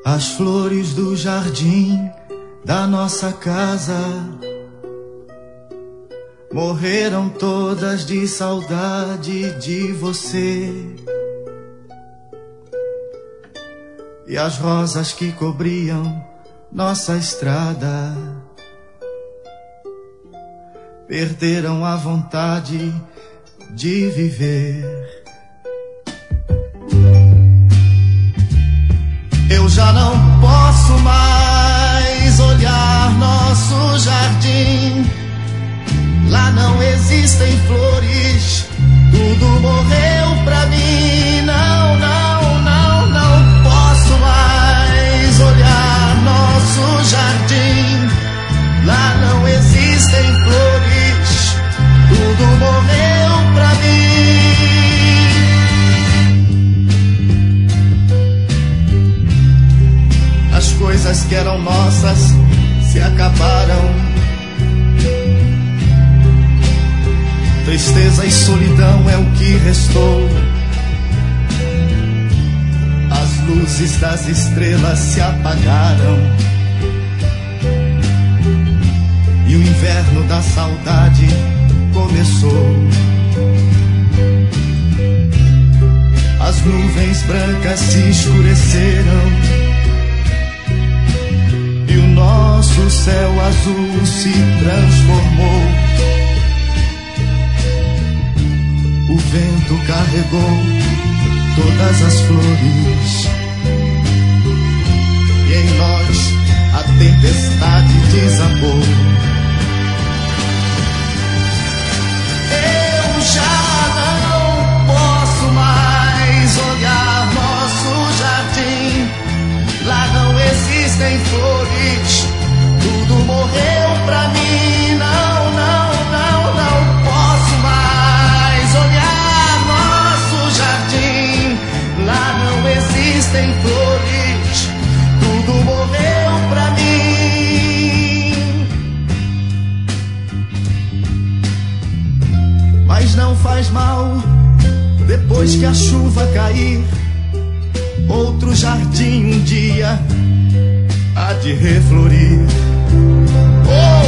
As flores do jardim da nossa casa morreram todas de saudade de você. E as rosas que cobriam nossa estrada perderam a vontade de viver. Eu já não posso mais olhar nosso jardim. Lá não existem flores, tudo morreu pra mim. Não, não, não, não posso mais olhar nosso jardim. Lá não existem flores, tudo morreu pra mim. As coisas que eram nossas se acabaram. Tristeza e solidão é o que restou. As luzes das estrelas se apagaram. E o inverno da saudade começou. As nuvens brancas se escureceram. E o nosso céu azul se transformou. O vento carregou todas as flores. E em nós a tempestade desabou. Eu já não posso mais olhar nosso jardim. Lá não existem flores, tudo morreu pra mim. Não, não, não, não posso mais olhar nosso jardim. Lá não existem flores, tudo morreu pra mim. Mas não faz mal, depois que a chuva cair, outro jardim um dia há de reflorir. Oh!